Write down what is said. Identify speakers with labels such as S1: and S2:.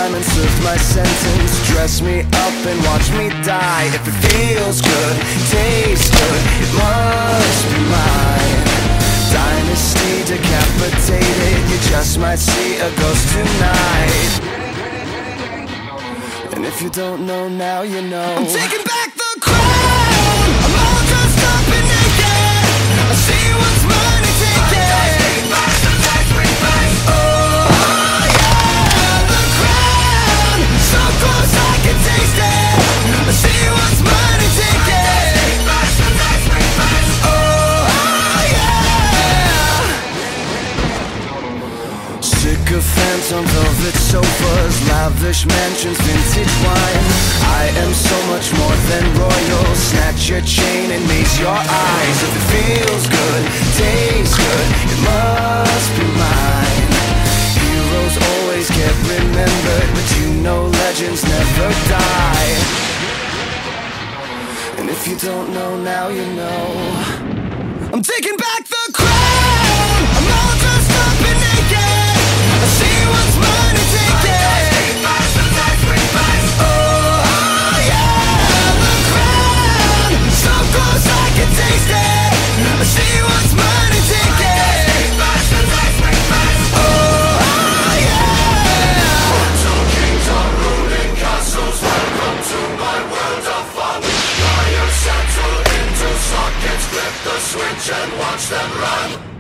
S1: time and served my sentence. Dress me up and watch me die. If it feels good, tastes good, it must be mine. Dynasty decapitated, you just might see a ghost tonight. And if you don't know now, you know. I'm taking back the crown. I'm all dressed up and naked. I see what's mine and take it. Oh yeah, the crown, so close I can taste it. I see what's mine and take it. Oh yeah. Sycophants on velvet sofas, lavish mansions, vintage wine. I am so much more than royal. Snatch your chain and maze your eyes. If it feels good, tastes good, it must be mine. Heroes always get remembered, but you know legends never die. And if you don't know now, you know. I'm taking back the crown. I'm all dressed up and naked. I see what's mine and take it. Oh yeah, the crown, so close I can taste it. I see what's mine and take it. Oh yeah.
S2: Mortal kings are ruling castles. Welcome to my world of fun. Liars settle into sockets. Flip the switch and watch them run.